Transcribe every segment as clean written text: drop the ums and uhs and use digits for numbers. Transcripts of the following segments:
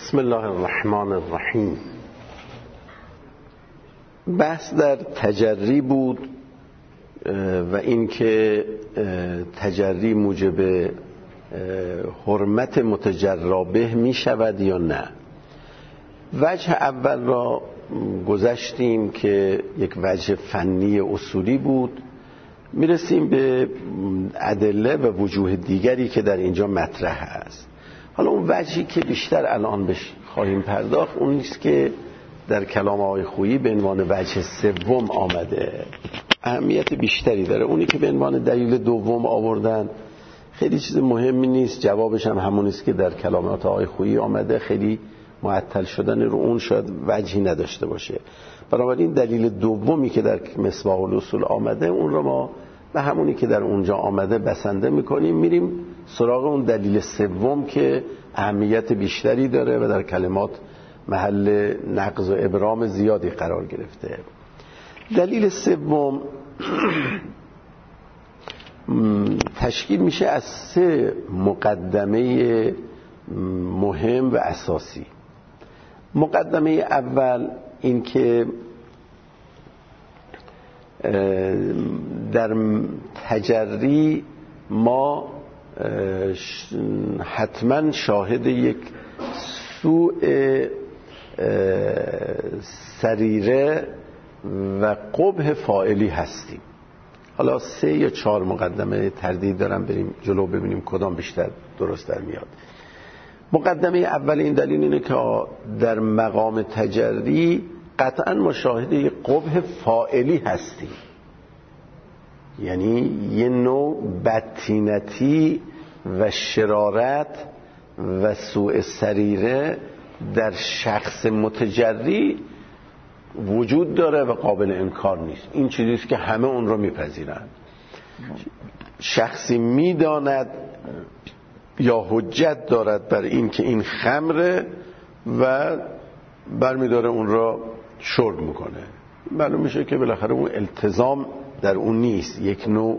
بسم الله الرحمن الرحیم. بحث در تجری بود و اینکه تجری موجب حرمت متجری به می شود یا نه. وجه اول را گذشتیم که یک وجه فنی اصولی بود. میرسیم به ادله و وجوه دیگری که در اینجا مطرح است. حالا اون وجهی که بیشتر الان بهش خواهیم پرداخت اون نیست که در کلام آقای خویی به عنوان وجه سوم آمده، اهمیت بیشتری داره. اونی که به عنوان دلیل دوم آوردن خیلی چیز مهمی نیست، جوابش هم همون است که در کلامات آقای خویی آمده. خیلی معطل شدن رو اون شاید وجهی نداشته باشه. بنابراین دلیل دومی که در مصباح الاصول آمده اون رو ما به همونی که در اونجا آمده بسنده میکنیم، میریم سراغ اون دلیل سوم که اهمیت بیشتری داره و در کلمات محل نقض و ابرام زیادی قرار گرفته. دلیل سوم تشکیل میشه از 3 مقدمه مهم و اساسی. مقدمه اول این که در تجری ما حتما شاهد یک سوء سریره و قبح فاعلی هستیم. حالا 3 یا 4 مقدمه تردید دارم، بریم جلو ببینیم کدام بیشتر درست در میاد. مقدمه اول این دلیل اینه که در مقام تجری قطعا ما شاهد یک قبح فاعلی هستیم، یعنی یه نوع بدتینتی و شرارت و سوء سریره در شخص متجری وجود داره و قابل انکار نیست. این چیزیست که همه اون رو میپذیرند. شخصی میداند یا حجت دارد بر این که این خمره و برمیداره اون را شرب میکنه. معلوم میشه که بالاخره اون التزام در اون نیست، یک نوع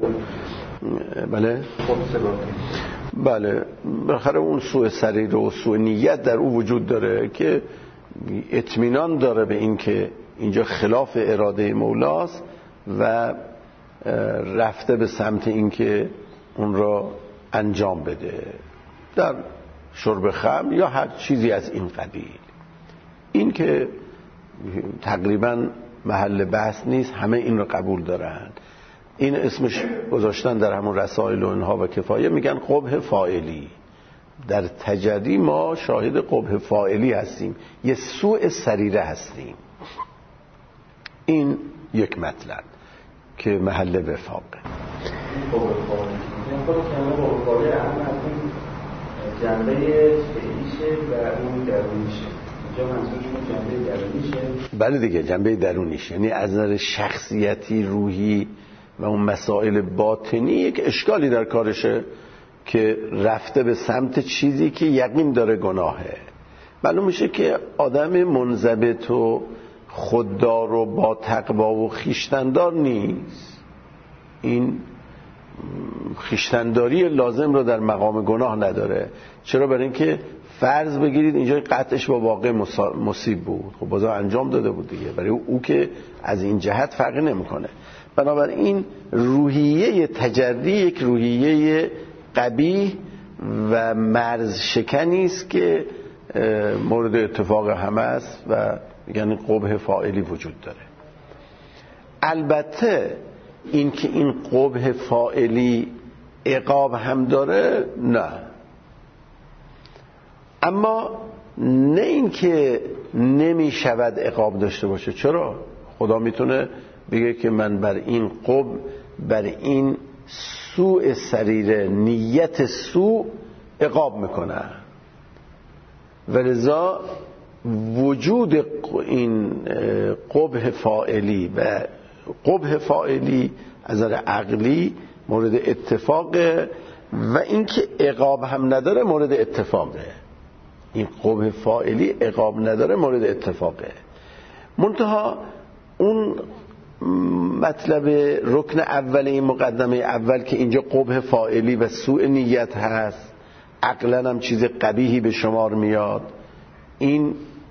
بله بالاخره اون سوء سریره و سوء نیت در اون وجود داره که اطمینان داره به این که اینجا خلاف اراده مولاست و رفته به سمت این که اون را انجام بده در شرب خمر یا هر چیزی از این قبیل. این که تقریبا محل بحث نیست، همه این رو قبول دارن. این اسمش گذاشتن در همون رسائل و اینها و کفایه، میگن قبح فاعلی. در تجری ما شاهد قبح فاعلی هستیم، یه سوء سریره هستیم. این یک مطلب که محل وفاقه. جنبه فعلیشه و اون درونیشه. اینجا منظورشون جنبه درونیشه. بله دیگه، جنبه درونیشه، یعنی از نظر شخصیتی، روحی و اون مسائل باطنی یک اشکالی در کارشه که رفته به سمت چیزی که یقین داره گناهه. معلوم میشه که آدم منضبط و خوددار و با تقوا و خویشتندار نیست. این خویشتنداری لازم رو در مقام گناه نداره. چرا؟ برای اینکه فرض بگیرید اینجا قطعش با واقع مصیب بود، خب بازم انجام داده بود دیگه. برای او که از این جهت فرقی نمیکنه. بنابراین روحیه تجری یک روحیه قبیح و مرز شکنی است که مورد اتفاق همه است و یعنی قبح فاعلی وجود داره. البته این که این قبح فاعلی عقاب هم داره نه، اما نه این که نمی شود عقاب داشته باشه. چرا؟ خدا میتونه بگه که من بر این قبح، بر این سوء سریره، نیت سوء عقاب میکنه. ولذا وجود این قبح فاعلی و قبح فاعلی از نظر عقلی مورد اتفاقه و اینکه عقاب هم نداره مورد اتفاقه. این قبح فاعلی عقاب نداره مورد اتفاقه. منتها اون مطلب رکن اول این مقدمه اول که اینجا قبح فاعلی و سوء نیت هست، عقلا هم چیز قبیحی به شمار میاد، این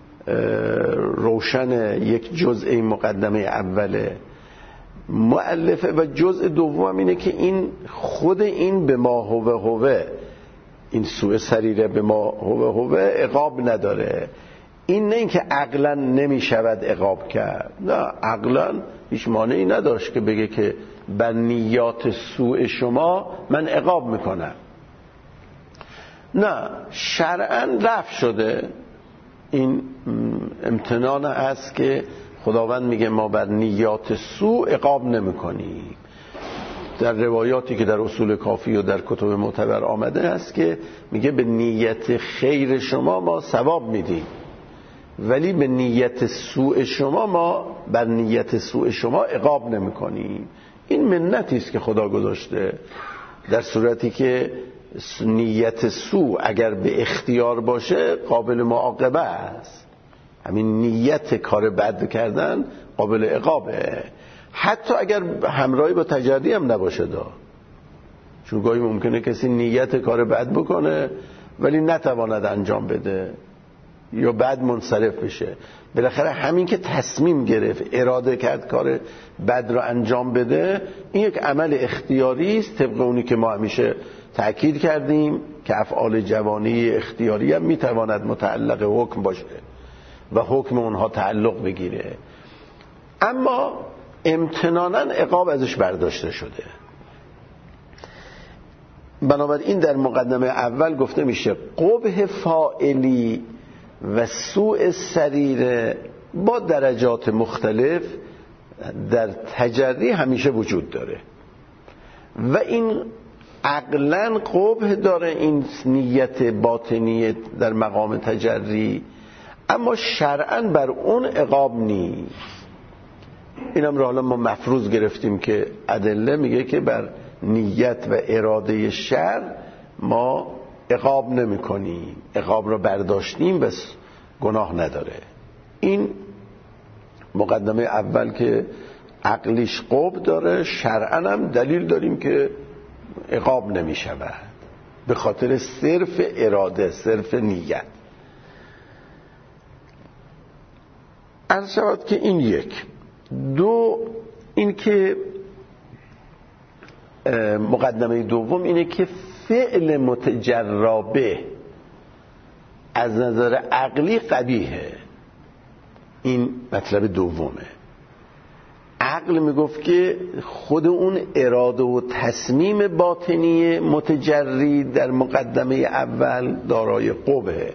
روشن یک جزء مقدمه اوله مؤلفه و جزء دوم اینه که این خود این به ما هوه این سوء سریره به ما هوه عقاب نداره. این نه اینکه عقلا نمی شود عقاب کرد، نه، عقلا هیچ مانعی نداشت که بگه که بر نیات سوء شما من عقاب میکنم. نه، شرعاً رفع شده. این امتنان است که خداوند میگه ما بر نیات سوء عقاب نمیکنیم. در روایاتی که در اصول کافی و در کتب معتبر آمده است که میگه به نیت خیر شما ما ثواب میدیم، ولی به نیت سوء شما ما بر نیت سوء شما عقاب نمیکنیم. این منتی است که خدا گذاشته، در صورتی که نیت سوء اگر به اختیار باشه قابل معاقبه است. همین نیت کار بد کردن قابل عقابه، حتی اگر همراهی با تجری هم نباشه چون گاهی ممکنه کسی نیت کار بد بکنه ولی نتواند انجام بده یا بعد منصرف بشه. بالاخره همین که تصمیم گرفت، اراده کرد کار بد رو انجام بده، این یک عمل اختیاری است، طبق اونی که ما همیشه تأکید کردیم که افعال جوانی اختیاری هم میتواند متعلق حکم باشه و حکم اونها تعلق بگیره، اما امتنانا عقاب ازش برداشته شده. بنابراین در مقدمه اول گفته میشه قبح فاعلی و سوء سریره با درجات مختلف در تجری همیشه وجود داره و این عقلاً قبح داره، این نیت باطنی در مقام تجری، اما شرعاً بر اون عقاب نیست. اینم رو حالا ما مفروض گرفتیم که ادله میگه که بر نیت و اراده شر ما عقاب نمی کنیم، عقاب رو برداشتیم بس گناه نداره. این مقدمه اول که عقلیش قبح داره، شرعاً هم دلیل داریم که عقاب نمی شود به خاطر صرف اراده، صرف نیت. عرض شود که این یک. دو، این که مقدمه دوم اینه که فعل متجربه از نظر عقلی قبیحه. این مطلب دومه. عقل میگفت که خود اون اراده و تصمیم باطنی متجری در مقدمه اول دارای قبحه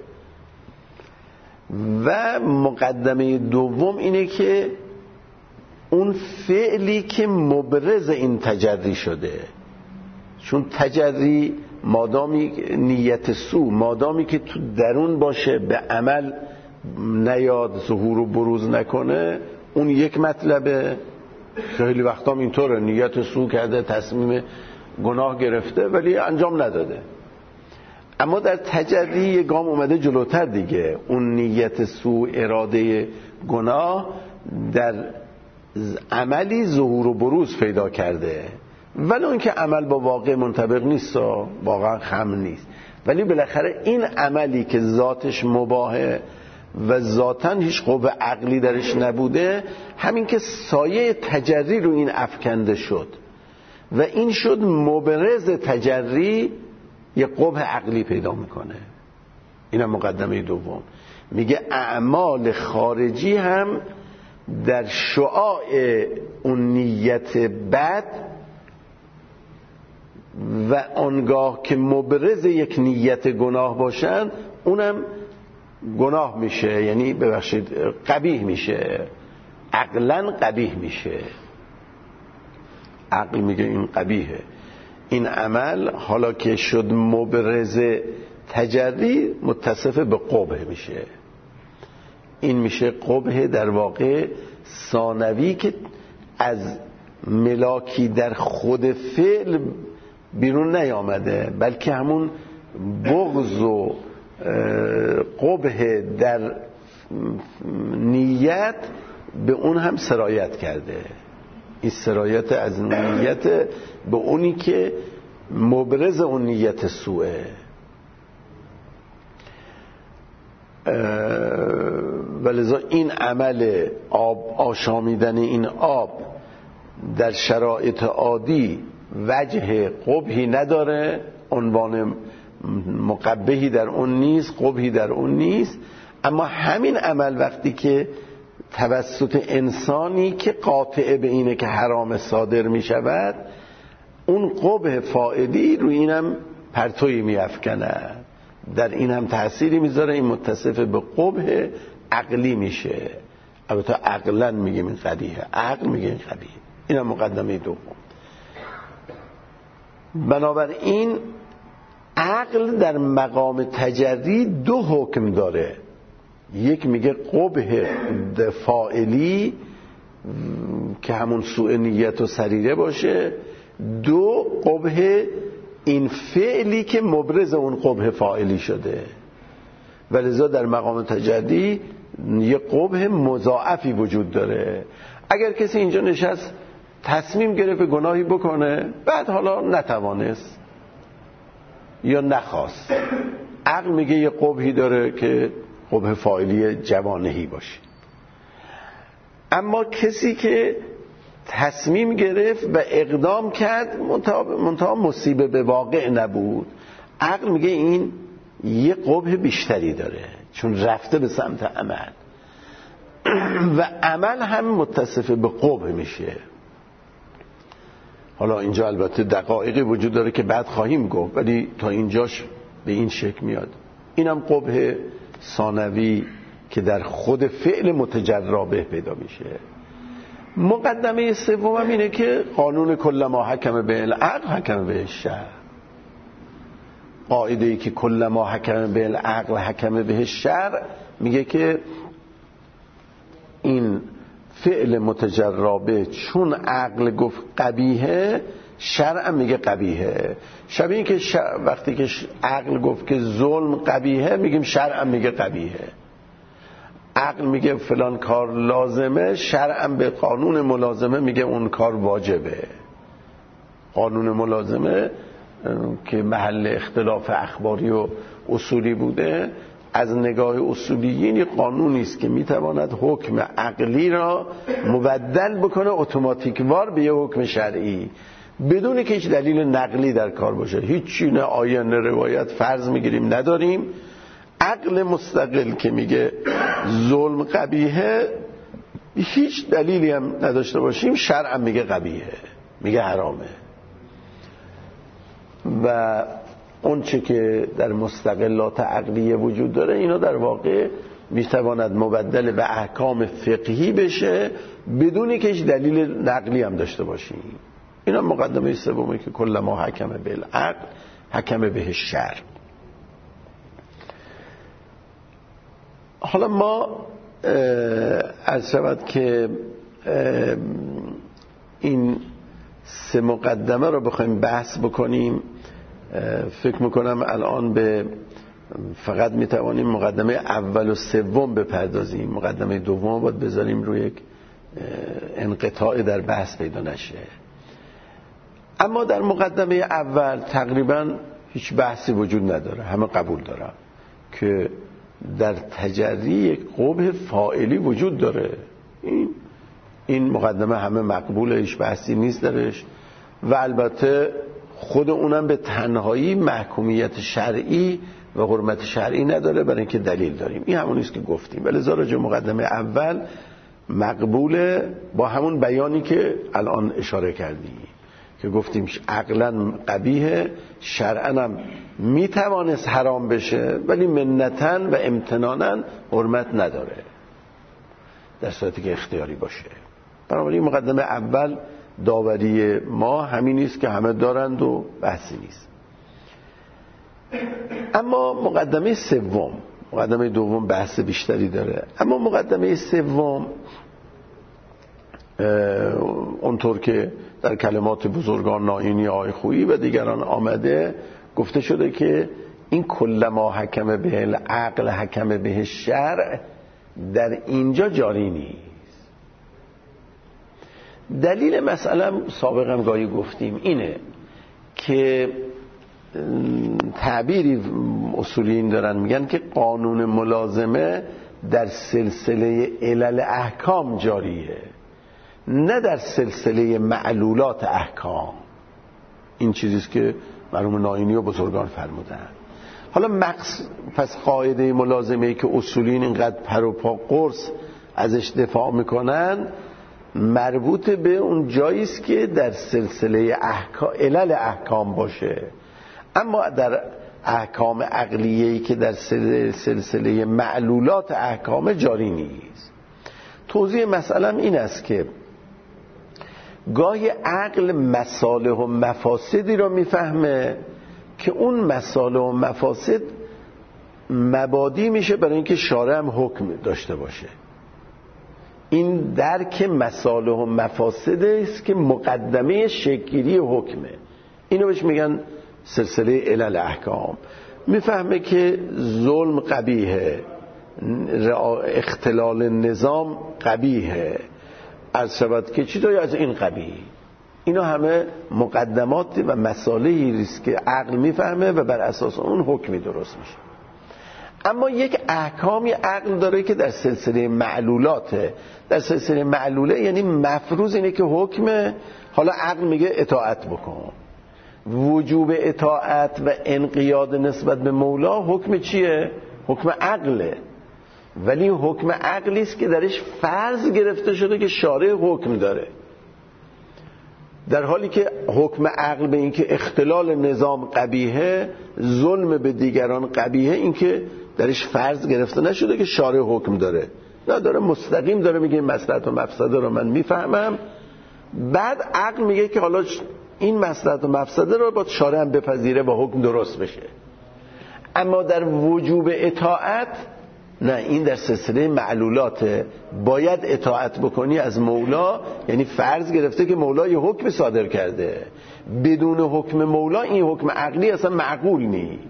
و مقدمه دوم اینه که اون فعلی که مبرز این تجری شده، چون تجری مادامی نیت سو مادامی که تو درون باشه به عمل نیاد، ظهور و بروز نکنه، اون یک مطلبه. خیلی وقتا اینطوره، نیت سو کرده، تصمیم گناه گرفته ولی انجام نداده. اما در تجری یه گام اومده جلوتر دیگه، اون نیت سو، اراده گناه در عملی ظهور و بروز پیدا کرده، ولی اون که عمل با واقع منطبق نیست، واقعا خم نیست، ولی بالاخره این عملی که ذاتش مباهه و ذاتاً هیچ قوه عقلی درش نبوده، همین که سایه تجری رو این افکنده شد و این شد مبرز تجری، یه قوه عقلی پیدا میکنه. اینم مقدمه دوم. میگه اعمال خارجی هم در شعاع اون نیت بد و آنگاه که مبرز یک نیت گناه باشن اونم گناه میشه، یعنی ببخشید قبیح میشه، عقلاً قبیح میشه. عقل میگه این قبیحه، این عمل حالا که شد مبرز تجری متصف به قبح میشه. این میشه قبح در واقع ثانوی که از ملاکی در خود فعل بیرون نیامده، بلکه همون بغض و قبح در نیت به اون هم سرایت کرده. این سرایت از نیت به اونی که مبرز اون نیت سوءه. ولذا این عمل آشامیدن این آب در شرایط عادی وجه قبحی نداره، عنوان مقبحی در اون نیست، قبحی در اون نیست. اما همین عمل وقتی که توسط انسانی که قاطع به اینه که حرام صادر می شود، اون قبح فاعلی روی اینم پرتویی می افکنه، در این هم تأثیری میذاره، این متصف به قبح عقلی میشه. البته عقلا میگیم این قبیحه، عقل میگه این قبیحه. این هم مقدمه دوم. بنابراین عقل در مقام تجری دو حکم داره، یک میگه قبح فاعلی که همون سوء نیت و سریره باشه، دو قبح این فعلی که مبرز اون قبح فاعلی شده. ولذا در مقام تجری یه قبح مضاعفی وجود داره. اگر کسی اینجا نشست تصمیم گرفت گناهی بکنه، بعد حالا نتوانست یا نخواست، عقل میگه یه قبحی داره که قبح فاعلی جوانهی باشه. اما کسی که تصمیم گرفت و اقدام کرد منتها مصیبه به واقع نبود، عقل میگه این یه قبح بیشتری داره، چون رفته به سمت عمل و عمل هم متصف به قبح میشه. حالا اینجا البته دقایقی وجود داره که بعد خواهیم گفت، ولی تا اینجاش به این شکل میاد. اینم قبح ثانوی که در خود فعل متجربه پیدا میشه. مقدمه سوم هم اینه که قانون کل ما حکم به العقل حکم به الشرع. قاعده ای که کل ما حکم به العقل حکم به الشرع میگه که این فعل متجربه چون عقل گفت قبیحه، شرع میگه قبیحه. شبیه این که وقتی که عقل گفت که ظلم قبیحه، میگیم شرع میگه قبیحه. عقل میگه فلان کار لازمه، شرع به قانون ملازمه میگه اون کار واجبه. قانون ملازمه که محل اختلاف اخباری و اصولی بوده، از نگاه اصولیین قانونی است که میتواند حکم عقلی را مبدل بکنه اتوماتیک وار به یه حکم شرعی بدون که هیچ دلیل نقلی در کار باشه. هیچی، نه آیه نه روایت فرض میگیریم نداریم. عقل مستقل که میگه ظلم قبیحه، هیچ دلیلی هم نداشته باشیم، شرع میگه قبیحه، میگه حرامه. و اون چه که در مستقلات عقلیه وجود داره، اینا در واقع میتواند مبدل به احکام فقهی بشه بدون که هیچ دلیل نقلی هم داشته باشیم. اینا مقدمه سومه که کل ما حکم بالعقل حکم به الشرع. حالا ما عرض شود که این سه مقدمه رو بخوایم بحث بکنیم، فکر میکنم الان به فقط میتوانیم مقدمه اول و سوم بپردازیم. مقدمه دوم باید بذاریم روی یک انقطاع در بحث پیدا نشه. اما در مقدمه اول تقریبا هیچ بحثی وجود نداره، همه قبول دارن که در تجری یک قبح فاعلی وجود داره. این مقدمه همه مقبوله، هیچ بحثی نیست درش. و البته خود اونم به تنهایی محکومیت شرعی و حرمت شرعی نداره، برای اینکه دلیل داریم. این همونیست که گفتیم. ولی راجع مقدمه اول مقبوله با همون بیانی که الان اشاره کردیم که گفتیم عقلا قبیحه، شرعا هم میتوانست حرام بشه، ولی منتن و امتنانا حرمت نداره در صورتی که اختیاری باشه. بنابراین مقدمه اول داوری ما همین نیست که همه دارند و بحثی نیست. اما مقدمه سوم، مقدمه دوم بحث بیشتری داره. اما مقدمه سوم اونطور که در کلمات بزرگان ناینی آقای خویی و دیگران آمده، گفته شده که این کل ما حکم به العقل حکم به الشرع در اینجا جاری نیست. دلیل مسئله سابقا گاهی گفتیم اینه که تعبیری اصولیین دارن، میگن که قانون ملازمه در سلسله علل احکام جاریه، نه در سلسله معلولات احکام. این چیزیست که مرحوم ناینی و بزرگان فرمودن. حالا پس قاعده ملازمه‌ای که اصولین اینقدر پر و پا قرص ازش دفاع میکنن مربوط به اون جاییست که در سلسله علل احکام باشه، اما در احکام عقلیه‌ای که در سلسله معلولات احکام جاری نیست. توضیح مسئله این است که گاهی عقل مصالح و مفاسدی رو میفهمه که اون مصالح و مفاسد مبادی میشه برای اینکه شارع هم حکم داشته باشه. این درک مصالح و مفاسد است که مقدمه شکل‌گیری حکمه. اینو بهش میگن سلسله علل احکام. میفهمه که ظلم قبیحه، اختلال نظام قبیحه، از شبت که چیزایی از این قبیل. اینا همه مقدمات و مصالحی است که عقل میفهمه و بر اساس اون حکمی درست میشه. اما یک احکامی عقل داره که در سلسله معلولاته. در سلسله معلوله یعنی مفروض اینه که حکمه، حالا عقل میگه اطاعت بکن. وجوب اطاعت و انقیاد نسبت به مولا حکم چیه؟ حکم عقله، ولی حکم عقلی است که درش فرض گرفته شده که شارع حکم داره، در حالی که حکم عقل به این که اختلال نظام قبیحه، ظلم به دیگران قبیحه، این که درش فرض گرفته نشده که شارع حکم داره، نه داره مستقیم داره میگه مصلحت و مفسده رو من میفهمم. بعد عقل میگه که حالا این مصلحت و مفسده رو باید شارع هم بپذیره و حکم درست بشه. اما در وجوب اطاعت نه، این در سلسله معلولاته، باید اطاعت بکنی از مولا، یعنی فرض گرفته که مولا یه حکم صادر کرده، بدون حکم مولا این حکم عقلی اصلا معقول نیست.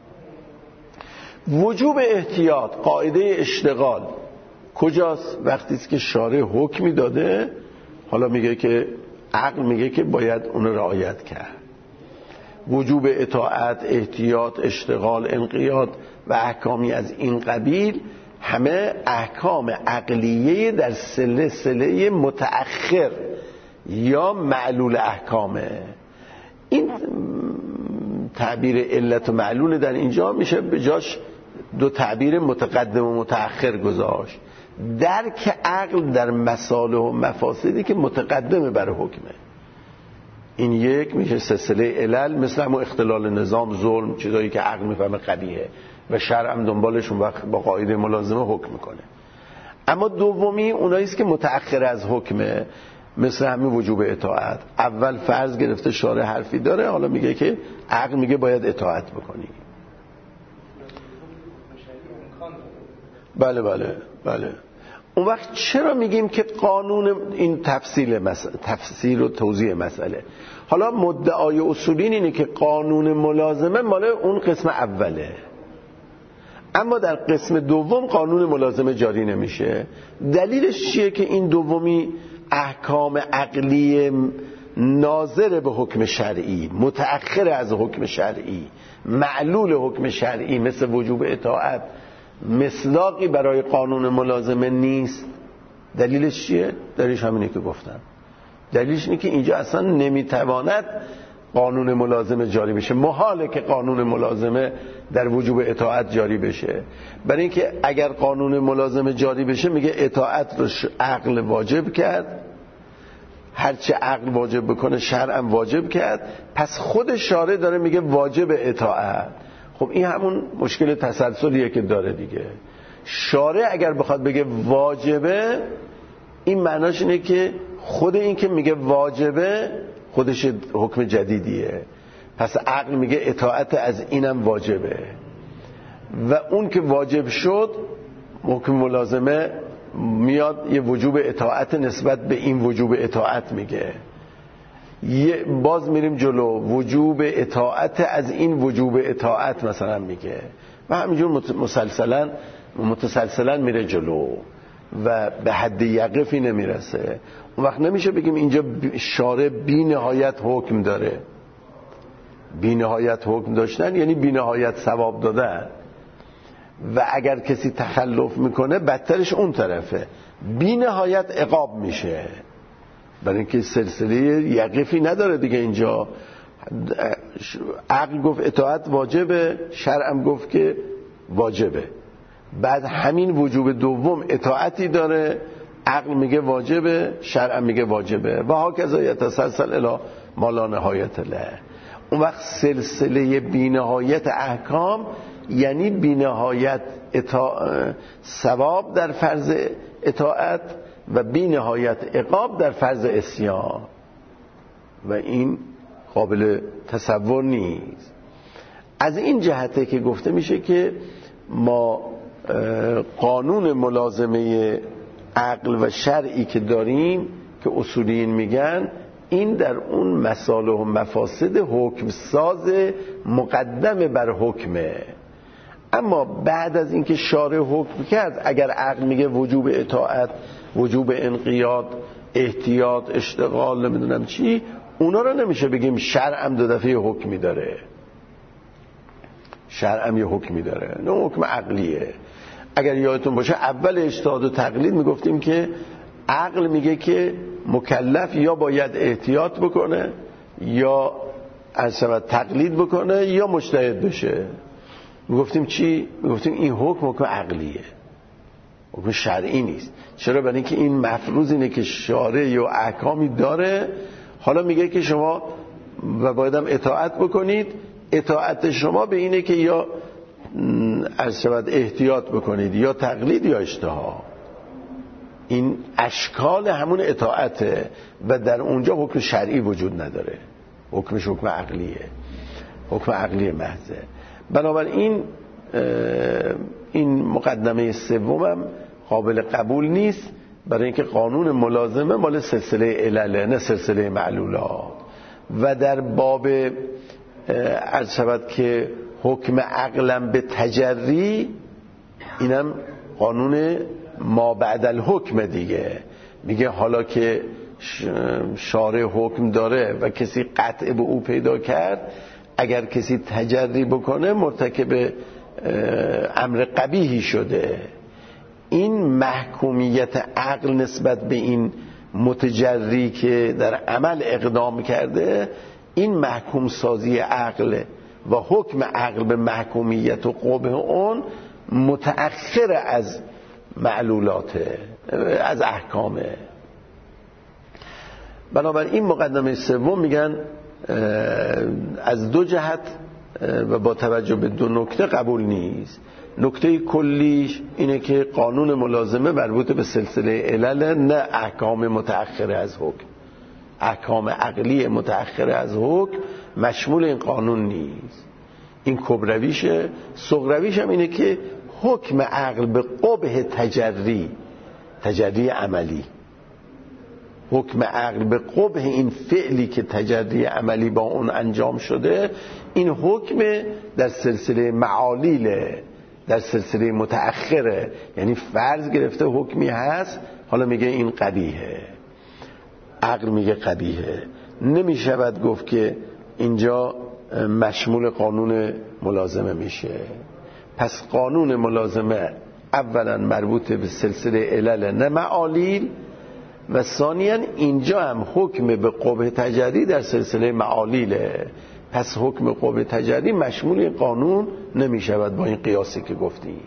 وجوب احتیاط، قاعده اشتغال کجاست؟ وقتی است که شارع حکمی داده، حالا میگه که عقل میگه که باید اون رعایت کرد. وجوب اطاعت، احتیاط، اشتغال، انقیاد و احکامی از این قبیل همه احکام عقلیه در سلسله متأخر یا معلول احکامه. این تعبیر علت و معلول در اینجا میشه به جاش دو تعبیر متقدم و متأخر گذاشت. درک عقل در مصالح و مفاسدی که متقدمه بر حکمه. این یک میشه سلسله علل، مثل همون اختلال نظام، ظلم، چیزایی که عقل میفهمه قبیحه و شرع هم دنبالشون وقت با قاعده ملازمه حکم میکنه. اما دومی اوناییست که متأخر از حکمه، مثل همین وجوب اطاعت. اول فرض گرفته شارع حرفی داره، حالا میگه که عقل میگه باید اطاعت بکنی. بله بله بله. اون وقت چرا میگیم که قانون، این تفسیر و توضیح مسئله. حالا مدعای اصولین اینه که قانون ملازمه مال اون قسم اوله، اما در قسم دوم قانون ملازمه جاری نمیشه. دلیلش چیه که این دومی احکام عقلی ناظر به حکم شرعی، متأخر از حکم شرعی، معلول حکم شرعی مثل وجوب اطاعت مصداقی برای قانون ملازمه نیست؟ دلیلش چیه؟ دلیلش همینه که گفتم. دلیلش اینه که اینجا اصلا نمیتواند قانون ملازمه جاری بشه. محاله که قانون ملازمه در وجوب اطاعت جاری بشه، برای اینکه اگر قانون ملازمه جاری بشه میگه اطاعت رو عقل واجب کرد، هرچه عقل واجب بکنه شرع هم واجب کرد، پس خود شارع داره میگه واجب اطاعت. خب این همون مشکل تسلسلیه که داره دیگه. شارع اگر بخواد بگه واجبه، این معناش اینه که خود این که میگه واجبه خودش حکم جدیدیه، پس عقل میگه اطاعت از اینم واجبه، و اون که واجب شد حکم ملازمه میاد یه وجوب اطاعت نسبت به این وجوب اطاعت میگه. باز میریم جلو، وجوب اطاعت از این وجوب اطاعت مثلا میگه، و همینجور متسلسلا میره جلو و به حد یقفی نمیرسه. اون وقت نمیشه بگیم اینجا شارع بی نهایت حکم داره. بی نهایت حکم داشتن یعنی بی نهایت ثواب دادن. و اگر کسی تخلف میکنه بدترش اون طرفه، بی نهایت عقاب میشه. برای اینکه سلسله یقفی نداره دیگه. اینجا عقل گفت اطاعت واجبه، شرعم گفت که واجبه. بعد همین وجوب دوم اطاعتی داره، عقل میگه واجبه، شرعم میگه واجبه و هاکذا یتسلسل الی ما لا نهایت له. اون وقت سلسله بی‌نهایت احکام یعنی بی‌نهایت ثواب در فرض اطاعت و بی‌نهایت عقاب در فرض عصیان، و این قابل تصور نیست. از این جهته که گفته میشه که ما قانون ملازمه عقل و شرعی که داریم که اصولیین میگن، این در اون مصالح و مفاسد حکم ساز مقدم بر حکمه. اما بعد از اینکه شارع حکم کرد، اگر عقل میگه وجوب اطاعت، وجوب انقیاد، احتیاط، اشتغال، نمیدونم چی، اونا رو نمیشه بگیم شرعم دو دفعه حکمی داره. شرعم یه حکمی داره، نه حکم عقلیه. اگر یادتون باشه اول اجتهاد و تقلید میگفتیم که عقل میگه که مکلف یا باید احتیاط بکنه یا از تقلید بکنه یا مجتهد بشه. میگفتیم چی؟ میگفتیم این حکم عقلیه، حکم شرعی نیست. چرا؟ برای اینکه این مفروض اینه که شارع یا احکامی داره، حالا میگه که شما و بایدم اطاعت بکنید. اطاعت شما به اینه که یا از احتیاط بکنید یا تقلید یا اجتهاد. این اشکال همون اطاعته و در اونجا حکم شرعی وجود نداره، حکمش حکم عقلیه، حکم عقلی محضه. بنابراین این مقدمه سومم قابل قبول نیست، برای اینکه قانون ملازمه مال سلسله علله نه سلسله معلولات. و در باب عرض شود که حکم عقلم به تجری، اینم قانون ما بعد الحکم دیگه. میگه حالا که شارع حکم داره و کسی قطع به او پیدا کرد، اگر کسی تجری بکنه مرتکب امر قبیحی شده. این محکومیت عقل نسبت به این متجری که در عمل اقدام کرده، این محکوم سازی عقل و حکم عقل به محکومیت و قبح اون متأخر از معلولاته، از احکامه. بنابراین مقدمه سوم میگن از دو جهت و با توجه به دو نکته قبول نیست. نکته کلیش اینه که قانون ملازمه مربوط به سلسله علل، نه احکام متأخر از حکم. احکام عقلی متأخر از حکم مشمول این قانون نیست. این کبرویشه. صغرویش هم اینه که حکم عقل به قبح تجری عملی، حکم عقل به قبح این فعلی که تجری عملی با اون انجام شده، این حکم در سلسله معالیله، در سلسله متأخره. یعنی فرض گرفته حکمی هست، حالا میگه این قبیحه، عقل میگه قبیحه. نمیشود گفت که اینجا مشمول قانون ملازمه میشه. پس قانون ملازمه اولا مربوط به سلسله علل نه معالیل، و ثانیاً اینجا هم حکم به قبح تجری در سلسله معالیله. پس حکم قبح تجری مشمول این قانون نمی شود با این قیاسی که گفتیم.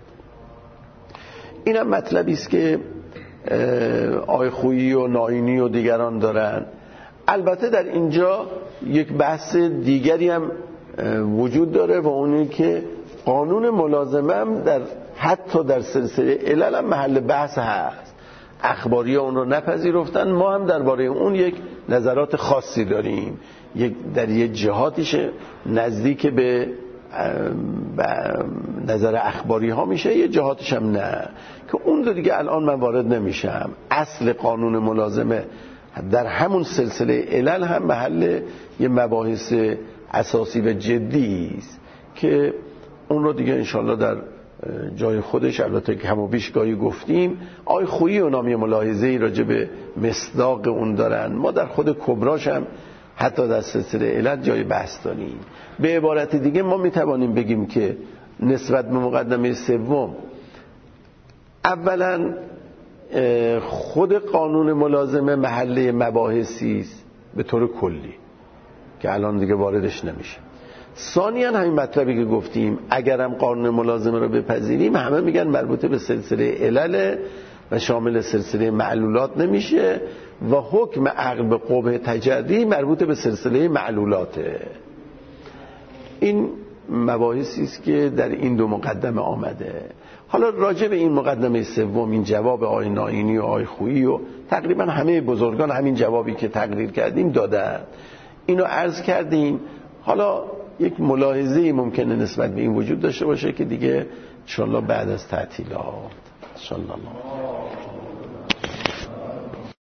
این هم مطلبی است که آقای خویی و ناینی و دیگران دارن. البته در اینجا یک بحث دیگری هم وجود داره و اونی که قانون ملازمه هم حتی در سلسله علل هم محل بحث هست. اخباری ها اون رو نپذیرفتن، ما هم درباره اون یک نظرات خاصی داریم. در یک جهاتیش نزدیک به نظر اخباری ها میشه، یه جهاتش هم نه، که اون رو دیگه الان من وارد نمیشم. اصل قانون ملازمه در همون سلسله علل هم محل یه مباحث اساسی و جدی است که اون رو دیگه انشالله در جای خودش، البته که هم و بیش گاهی گفتیم. آقای خویی و نامی ملاحظه‌ای راجع به مصداق اون دارن. ما در خود کبراش هم حتی در سلسله علت جای بحث داریم. به عبارت دیگه ما میتوانیم بگیم که نسبت به مقدمه سوم، اولا خود قانون ملازمه محله مباحثی است به طور کلی که الان دیگه واردش نمیشه. ثانیاً همین مطلبی که گفتیم، اگرم قانون ملازمه رو بپذیریم همه میگن مربوط به سلسله علل و شامل سلسله معلولات نمیشه و حکم عقل به قبح تجری مربوط به سلسله معلولاته. این مباحثی است که در این دو مقدمه آمده. حالا راجع به این مقدمه سوم، این جواب آقای ناینی و آقای خویی و تقریبا همه بزرگان همین جوابی که تقریر کردیم دادن، اینو عرض کردیم. حالا یک ملاحظه‌ای ممکنه نسبت به این وجود داشته باشه که دیگه انشالله بعد از تعطیلات انشالله